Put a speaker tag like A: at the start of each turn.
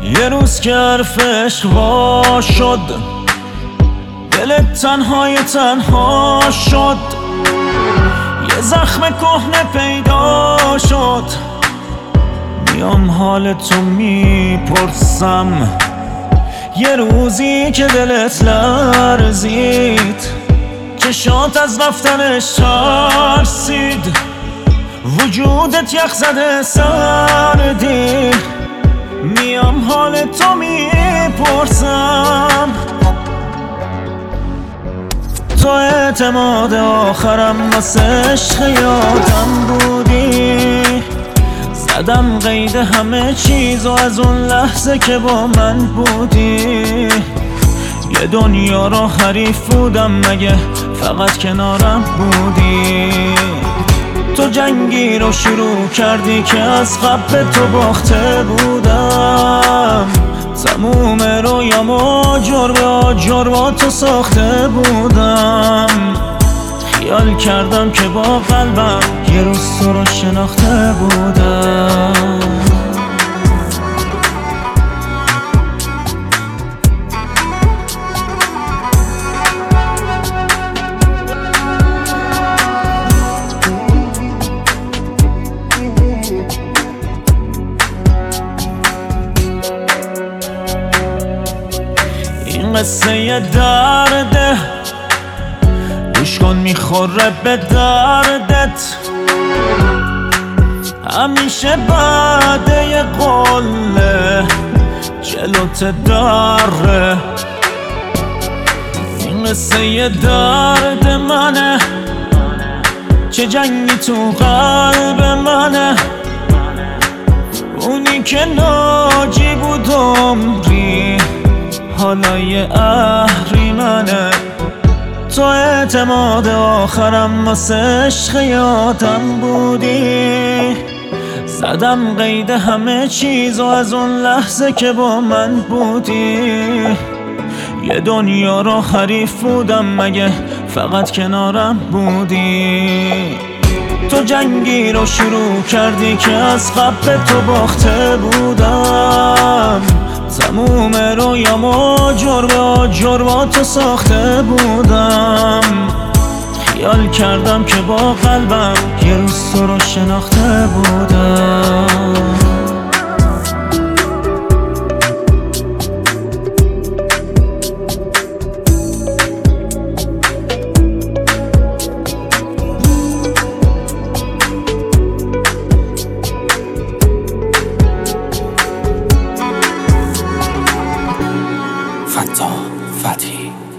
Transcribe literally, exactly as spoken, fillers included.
A: یه روز که حرف عشق وا شد، دلت تنهای تنها شد. یه زخم کهنه پیدا شد، میام حال تو میپرسم. یه روزی که دلت لرزید، چشات از رفتنش ترسید، وجودت یخ زده سردی. میام حال تو میپرسم. تو اعتماد آخرم واسه عشق یادم بودی. زدم قید همه چیز و از اون لحظه که با من بودی یه دنیا رو حریف بودم، مگه فقط کنارم بودی. تو جنگی رو شروع کردی که از قبل تو باخته بودم. تموم رویامو جور به آجر با تو ساخته بودم. خیال کردم که با قلبم یه روز تو رو شناخته بودم. این قصه یه درده، گوش کن میخوره به دردت. همیشه بعد یه قله جلوت داره. این قصه یه درد منه، چه جنگی تو قلب منه. اونی که ناجی بود عمری، حالا یه اهریمنه. تو اعتماد آخرم واسه عشق یادم بودی. زدم قید همه چیز و از اون لحظه که با من بودی یه دنیا رو حریف بودم، مگه فقط کنارم بودی. تو جنگی رو شروع کردی که از قبل تو باخته بودم. تموم رویامو جور به آجر با تو ساخته بودم. خیال کردم که با قلبم یه روز تو رو شناخته بودم.
B: فتا فتحی